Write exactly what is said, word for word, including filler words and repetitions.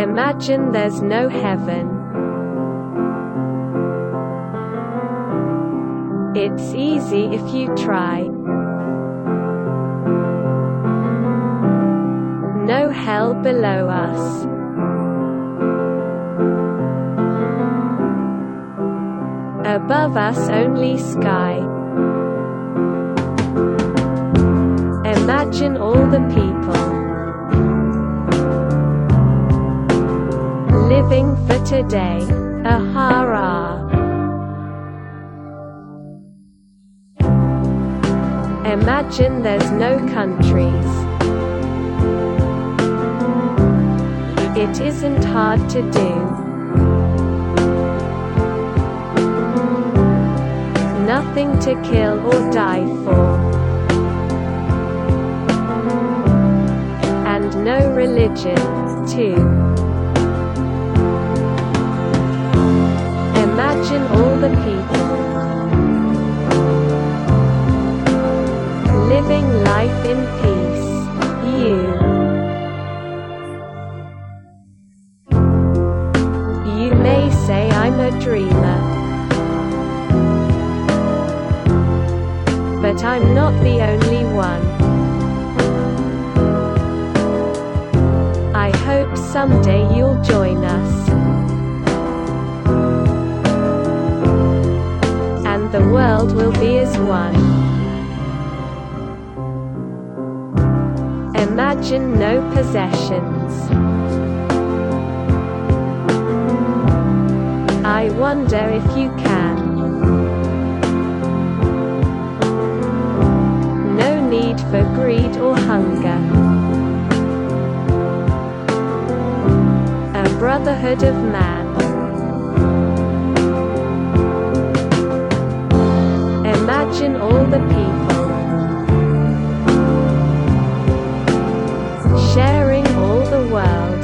Imagine there's no heaven. It's easy if you try. No hell below us. Above us only sky. Imagine all the people living for today. Ahara. Imagine there's no countries. It isn't hard to do. Nothing to kill or die for. And no religion, too. Imagine all the people living life in peace. You. You may say I'm a dreamer, but I'm not the only one. I hope someday you'll join us, and the world will be as one. Imagine no possessions. I wonder if you can. No need for greed or hunger. A brotherhood of man. Imagine all the people sharing all the world.